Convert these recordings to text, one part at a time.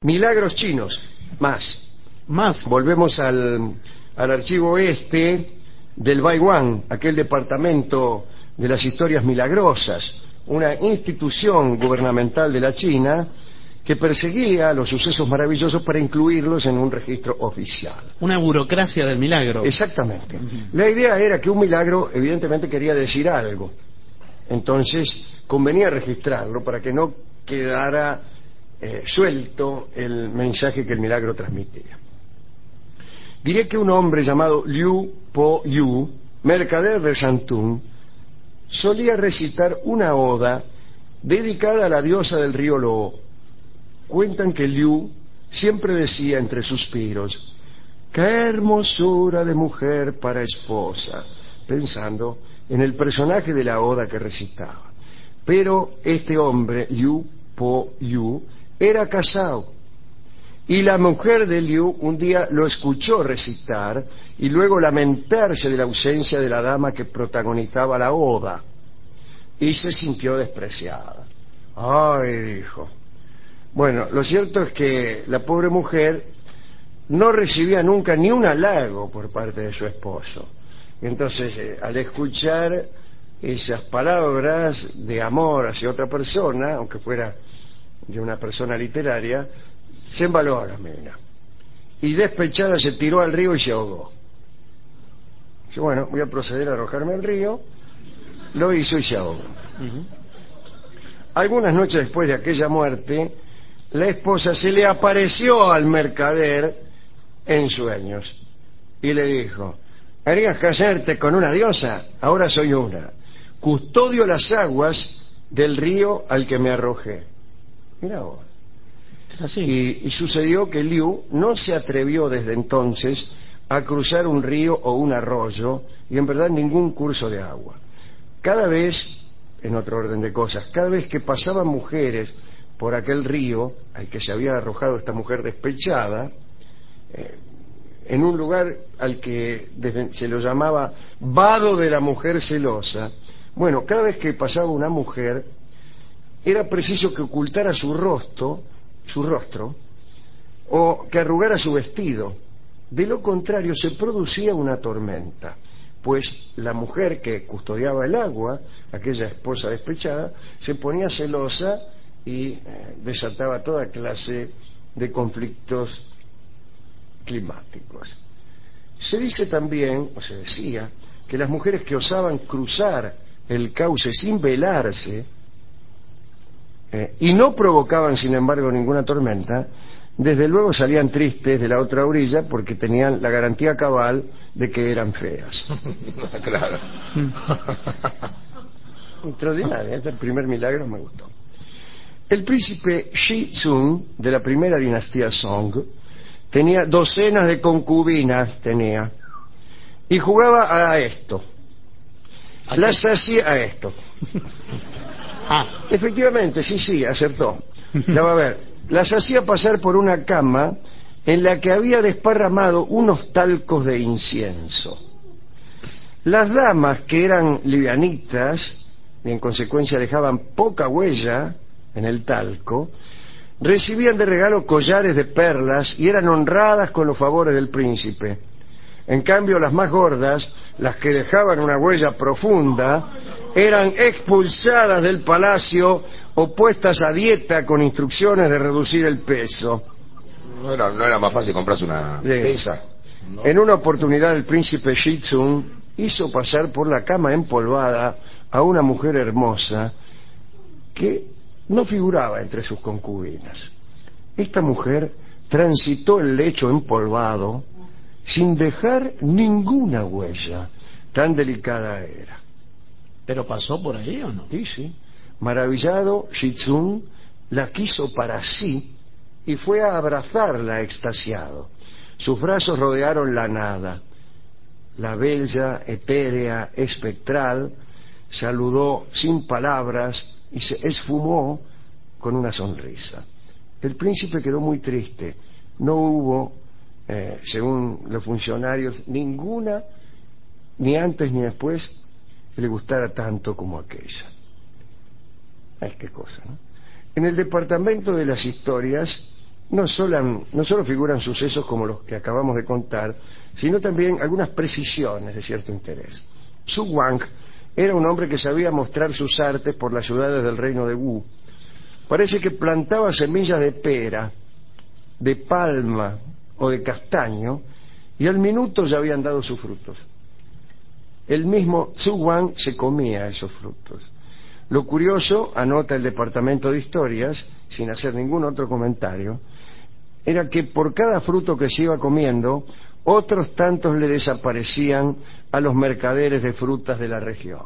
Milagros chinos, más. Volvemos al archivo del Baiwan, aquel departamento de las historias milagrosas, una institución gubernamental de la China que perseguía los sucesos maravillosos para incluirlos en un registro oficial. Una burocracia del milagro. Exactamente. La idea era que un milagro evidentemente quería decir algo. Entonces convenía registrarlo para que no quedara suelto el mensaje que el milagro transmitía. Diré que un hombre llamado Liu Po Yu, mercader de Shantung, solía recitar una oda dedicada a la diosa del río Luo. Cuentan que Liu siempre decía entre suspiros: ¡qué hermosura de mujer para esposa!, pensando en el personaje de la oda que recitaba. Pero este hombre, Liu Po Yu, era casado, y la mujer de Liu un día lo escuchó recitar y luego lamentarse de la ausencia de la dama que protagonizaba la oda, y se sintió despreciada. ¡Ay!, dijo. Bueno, lo cierto es que la pobre mujer no recibía nunca ni un halago por parte de su esposo. Y entonces, al escuchar esas palabras de amor hacia otra persona, aunque fuera de una persona literaria, se embaló a la mina. Y despechada se tiró al río y se ahogó. Dice, bueno, voy a proceder a arrojarme al río. Lo hizo y se ahogó. Algunas noches después de aquella muerte, la esposa se le apareció al mercader en sueños y le dijo: ¿harías casarte con una diosa? Ahora soy una. Custodio las aguas del río al que me arrojé. Mira vos. Es así. Y sucedió que Liu no se atrevió desde entonces a cruzar un río o un arroyo, y en verdad ningún curso de agua. Cada vez, en otro orden de cosas, cada vez que pasaban mujeres por aquel río al que se había arrojado esta mujer despechada, en un lugar al que se lo llamaba vado de la mujer celosa, bueno, cada vez que pasaba una mujer era preciso que ocultara su rostro o que arrugara su vestido. De lo contrario se producía una tormenta, pues la mujer que custodiaba el agua, aquella esposa despechada, se ponía celosa y desataba toda clase de conflictos climáticos. Se dice también, o se decía, que las mujeres que osaban cruzar el cauce sin velarse y no provocaban, sin embargo, ninguna tormenta, desde luego salían tristes de la otra orilla porque tenían la garantía cabal de que eran feas. Claro. Extraordinario, este primer milagro me gustó. El príncipe Shi Tsung, de la primera dinastía Song, tenía docenas de concubinas, y jugaba a esto. Las hacía a esto. Efectivamente, sí, acertó. Ya va a ver. Las hacía pasar por una cama en la que había desparramado unos talcos de incienso. Las damas, que eran livianitas y en consecuencia dejaban poca huella en el talco, recibían de regalo collares de perlas y eran honradas con los favores del príncipe. En cambio, las más gordas, las que dejaban una huella profunda, eran expulsadas del palacio o puestas a dieta con instrucciones de reducir el peso. ¿No era más fácil comprarse una pesa? ¿No? En una oportunidad el príncipe Shi Tsung hizo pasar por la cama empolvada a una mujer hermosa que no figuraba entre sus concubinas. Esta mujer transitó el lecho empolvado sin dejar ninguna huella, tan delicada era. ¿Pero pasó por ahí o no? Sí. Maravillado, Shi Tsung la quiso para sí y fue a abrazarla extasiado. Sus brazos rodearon la nada. La bella, etérea, espectral, saludó sin palabras y se esfumó con una sonrisa. El príncipe quedó muy triste. No hubo, según los funcionarios, ninguna, ni antes ni después, que le gustara tanto como aquella. Ay, qué cosa, ¿no? En el departamento de las historias no solo figuran sucesos como los que acabamos de contar, sino también algunas precisiones de cierto interés. Su Wang era un hombre que sabía mostrar sus artes por las ciudades del reino de Wu. Parece que plantaba semillas de pera, de palma o de castaño, y al minuto ya habían dado sus frutos. El mismo Su Wang se comía esos frutos. Lo curioso, anota el departamento de historias, sin hacer ningún otro comentario, era que por cada fruto que se iba comiendo, otros tantos le desaparecían a los mercaderes de frutas de la región.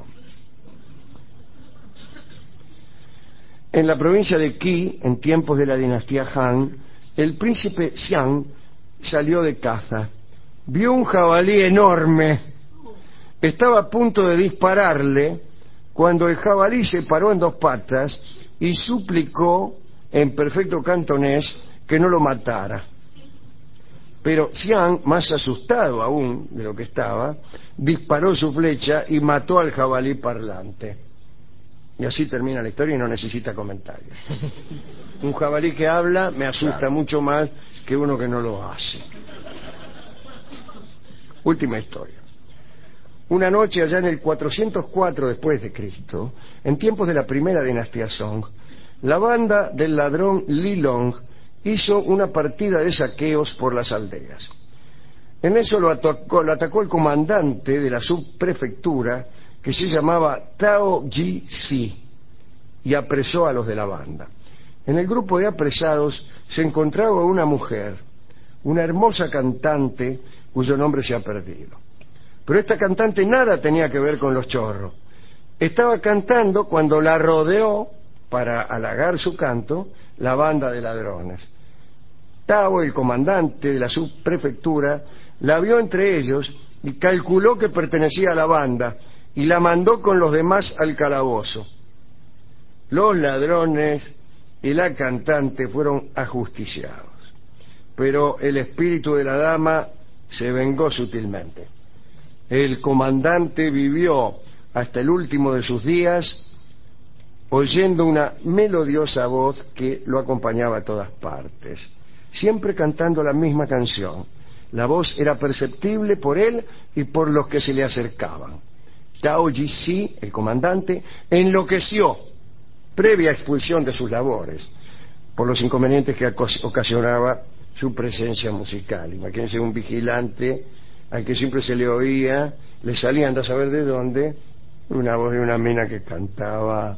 En la provincia de Qi, en tiempos de la dinastía Han, el príncipe Xiang salió de caza. Vio un jabalí enorme. Estaba a punto de dispararle cuando el jabalí se paró en dos patas y suplicó en perfecto cantonés que no lo matara. Pero Xiang, más asustado aún de lo que estaba, disparó su flecha y mató al jabalí parlante. Y así termina la historia y no necesita comentarios. Un jabalí que habla me asusta mucho más que uno que no lo hace. Última historia. Una noche allá en el 404 después de Cristo, en tiempos de la primera dinastía Song, la banda del ladrón Li Long hizo una partida de saqueos por las aldeas. En eso lo atacó el comandante de la subprefectura, que se llamaba Tao Ji Si, y apresó a los de la banda. En el grupo de apresados se encontraba una mujer, una hermosa cantante cuyo nombre se ha perdido. Pero esta cantante nada tenía que ver con los chorros. Estaba cantando cuando la rodeó, para halagar su canto, la banda de ladrones. Tao, el comandante de la subprefectura, la vio entre ellos y calculó que pertenecía a la banda y la mandó con los demás al calabozo. Los ladrones y la cantante fueron ajusticiados, pero el espíritu de la dama se vengó sutilmente. El comandante vivió hasta el último de sus días oyendo una melodiosa voz que lo acompañaba a todas partes, siempre cantando la misma canción. La voz era perceptible por él y por los que se le acercaban. Tao Ji Si, el comandante, enloqueció previa expulsión de sus labores por los inconvenientes que ocasionaba su presencia musical. Imagínense un vigilante al que siempre se le oía, le salía, anda a saber de dónde, una voz de una mina que cantaba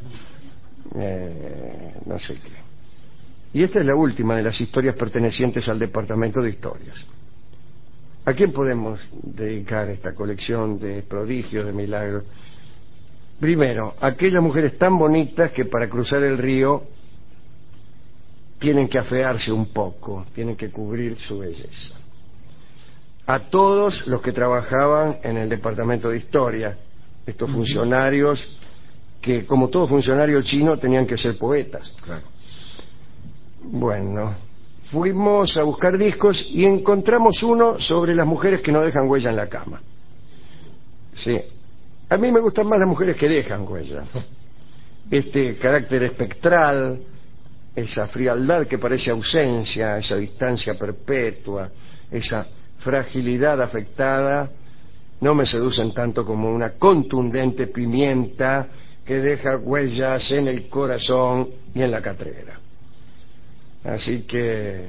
no sé qué. Y esta es la última de las historias pertenecientes al departamento de historias. ¿A quién podemos dedicar esta colección de prodigios, de milagros? Primero, aquellas mujeres tan bonitas que para cruzar el río tienen que afearse un poco, tienen que cubrir su belleza. A todos los que trabajaban en el departamento de historia, estos funcionarios que, como todo funcionario chino, tenían que ser poetas. Claro. Bueno, fuimos a buscar discos y encontramos uno sobre las mujeres que no dejan huella en la cama. Sí, a mí me gustan más las mujeres que dejan huella. Este carácter espectral, esa frialdad que parece ausencia, esa distancia perpetua, esa fragilidad afectada, no me seducen tanto como una contundente pimienta que deja huellas en el corazón y en la catrera. Así que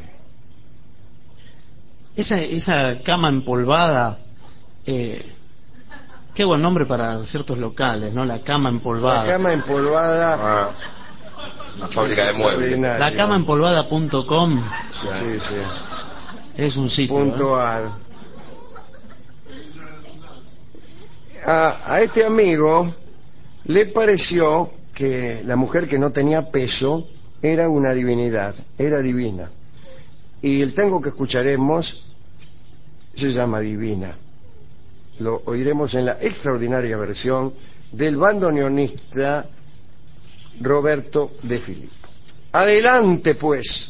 esa cama empolvada, qué buen nombre para ciertos locales, ¿no? La cama empolvada. La cama empolvada. Una fábrica de muebles. Lacamaempolvada.com. Sí, sí. Es un sitio. .ar. A este amigo le pareció que la mujer que no tenía peso era una divinidad, era divina. Y el tango que escucharemos se llama Divina. Lo oiremos en la extraordinaria versión del bandoneonista Roberto De Filippo. Adelante, pues.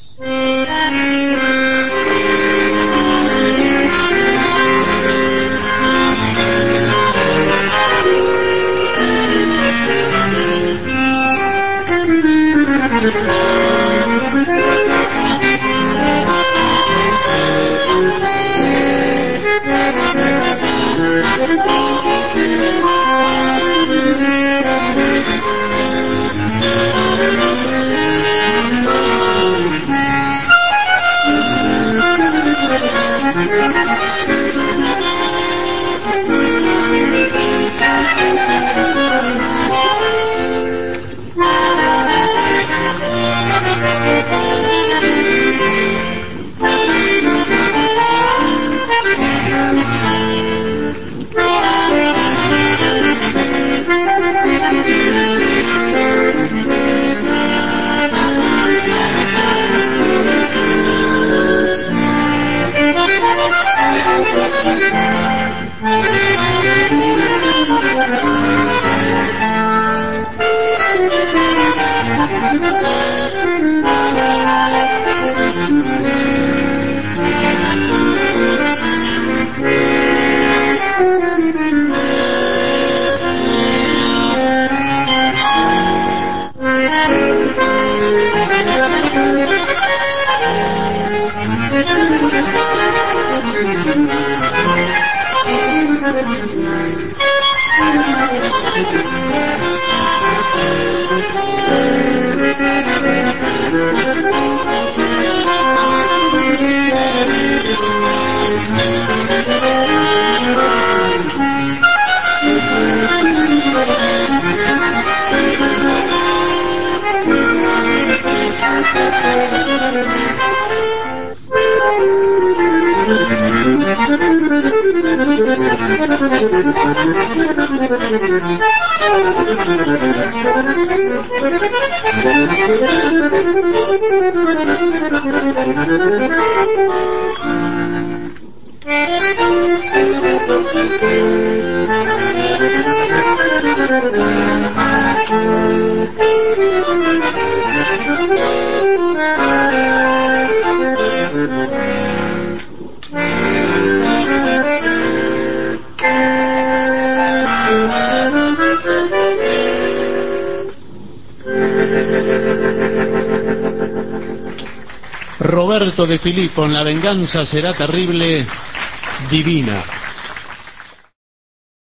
Roberto de Filippo en La venganza será terrible, divina.